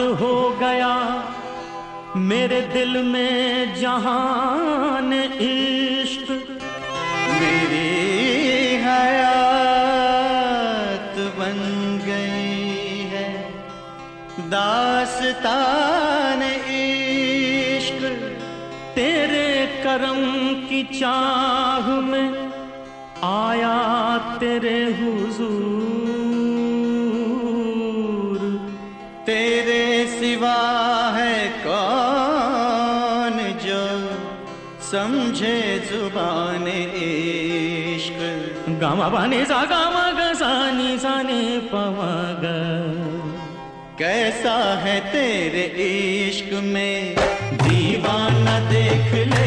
हो गया मेरे दिल में जहान इश्क। मेरी हयात बन गई है दास्तान इश्क। तेरे करम की चाह में आया तेरे हुजूर। तेरे सिवा है कौन जो समझे जुबान इश्क। गामा बाने सा गामा ग सानी साने पवा ग। कैसा है तेरे इश्क में दीवाना देख ले।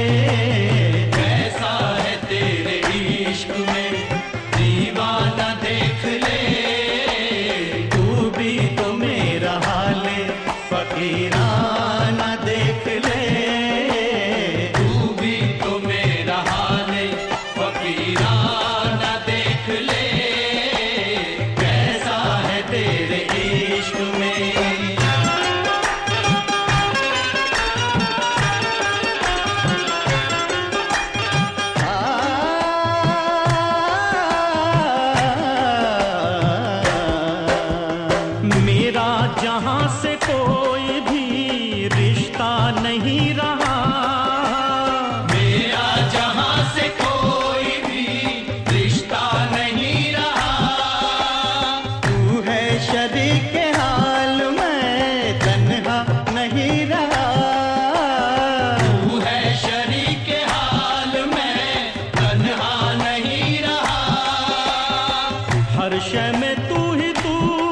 कैसा है तेरे इश्क में दीवाना देख ले। तू भी तो मेरा हाल फकीराना देख ले। तू भी तो मेरा हाल फकीराना देख ले। कैसा है तेरे इश्क में। मेरा जहां से कोई भी रिश्ता नहीं रहा। मेरा जहां से कोई भी रिश्ता नहीं रहा। तू है शरीक हाल मैं तन्हा नहीं रहा। तू है शरीक हाल में तन्हा नहीं रहा। हर शय में तू ही तू।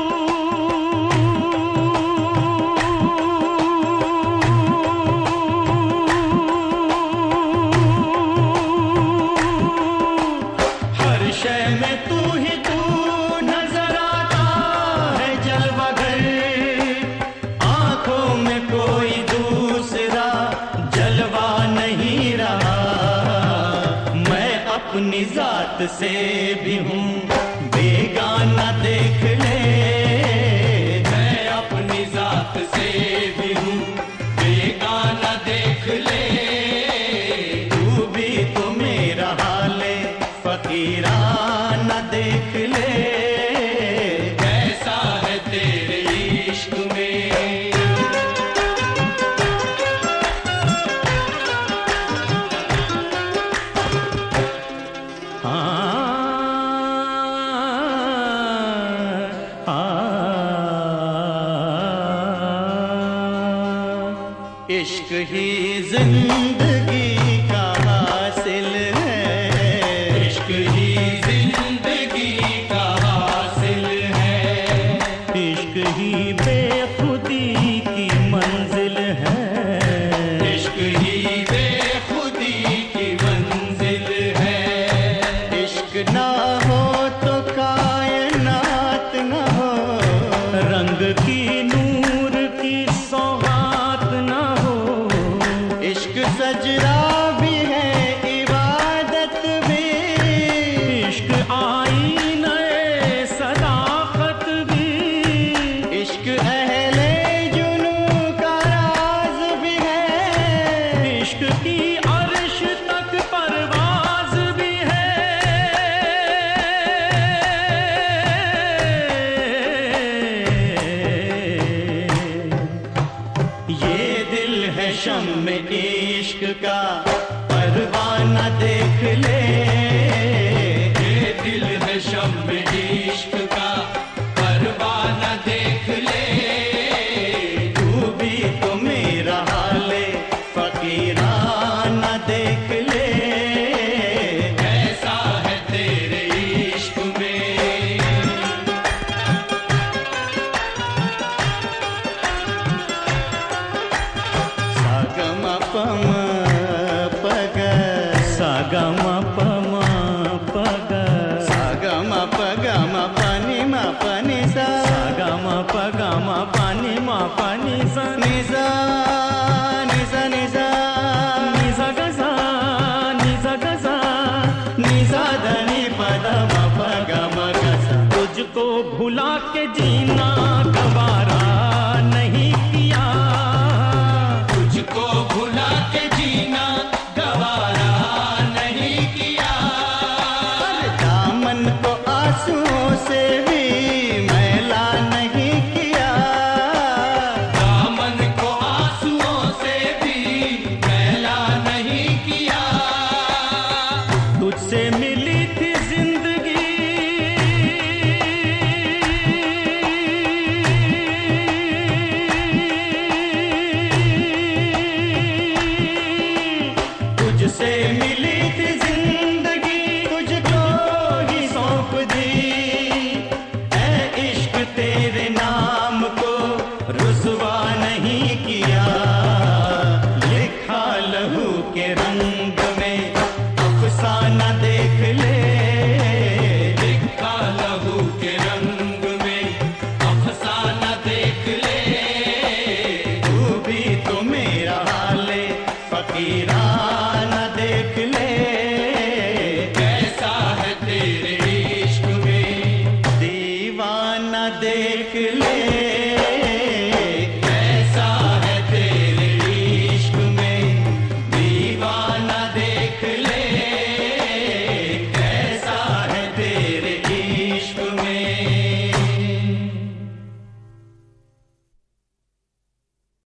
हर शय में तू ही तू नजर आता है जलवागर। आंखों में कोई दूसरा जलवा नहीं रहा। मैं अपनी जात से भी हूँ बेगाना देख ले। मैं अपनी जात से भी हूँ बेगाना देख ले। तू भी तो मेरा हाल फकीराना देख ले। कैसा है तेरे इश्क में। इश्क ही जिंदगी का हासिल है। इश्क ही जिंदगी का हासिल है। इश्क ही बेखुदी की मंजिल है। इश्क ही बेखुदी की मंजिल है। इश्क ना हो तो कायनात ना हो। रंग की नूर की सौगात ना हो। इश्क सजदा भी है इबादत भी। इश्क आईना सदाकत भी। इश्क अहले जुनू का राज भी है। इश्क की अर्श तक परवाज भी है। ये दिल है शम्म इश्क का परवाना देख ले। ये दिल है शम्म इश्क का परवाना देख ले। तू भी तो मेरा हाल फकीराना देख ले। कैसा है तेरे इश्क में। सागमा पम पग सागमा पमा पग। सागमा पगमा पानी मा पानी सा। सागमा पगमा पानी मा पानी सा। निसा निसा निसा निसा गसा निसा गसा। निसा धनी पद म पगम गसा। तुझको भुला के जीना